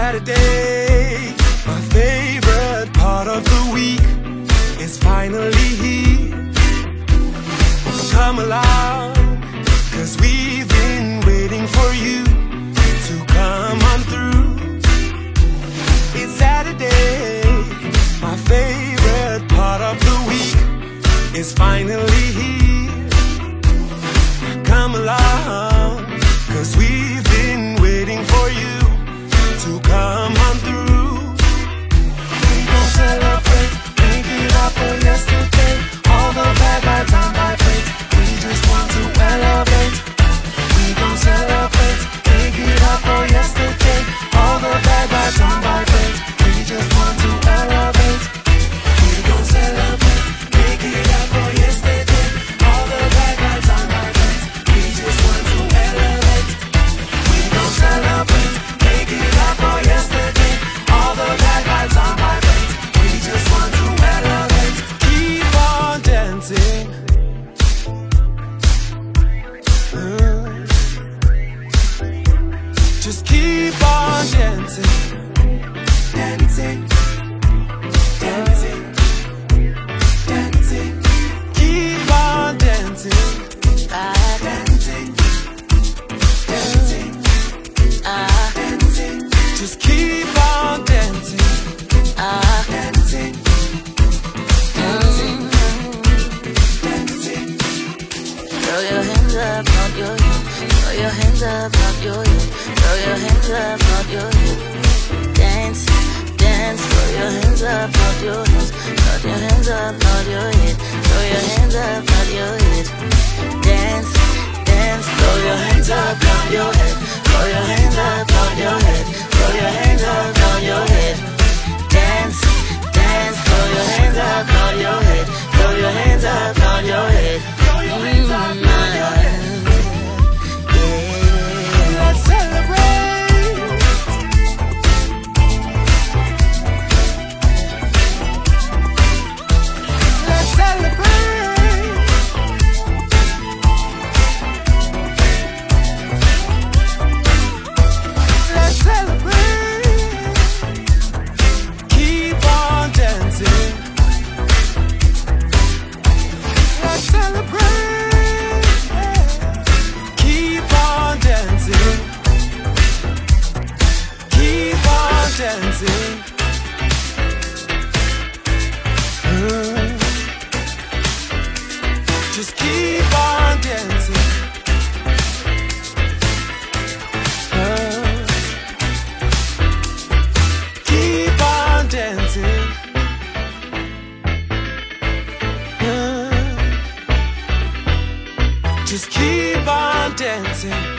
Saturday, my favorite part of the week is finally here. Come along, 'cause we've been waiting for you to come on through. It's Saturday, my favorite part of the week is finally here. Come along, 'cause we've been waiting for you to come on through. We gon' celebrate, make it up for yesterday. All the bad vibes on my plate, we just want to elevate. We gon' celebrate, make it up for yesterday. All the bad vibes on my plate, we just want to elevate. We gon' celebrate, make it up for yesterday. All the bad vibes on my plate, we just want to elevate. We gon' celebrate, make it up for yesterday. All the bad vibes on my plate, we just want to elevate. Keep on dancing. Just keep on dancing. Dancing, dancing, dancing. Keep on dancing. Dancing, dancing, dancing. Just keep on dancing. Dancing, dancing, dancing. Throw your hands up, not your head. Throw your hands up, not your head. Throw your hands up, not your head. Dance, dance. Throw your hands up, not your hands. Throw your hands up, not your head. Throw your hands up, not your head. Dance, dance. Throw your hands up, not your head. Throw your hands up, not your head. Throw your hands up, not your head. Dance, dance. Throw your hands up, not your head. Throw your hands up, not your head. Throw your hands up, not your head. Let's celebrate. Let's celebrate. Let's celebrate. Keep on dancing. Let's celebrate. Keep on dancing. Keep on dancing. Just keep on dancing. Keep on dancing. Just keep on dancing.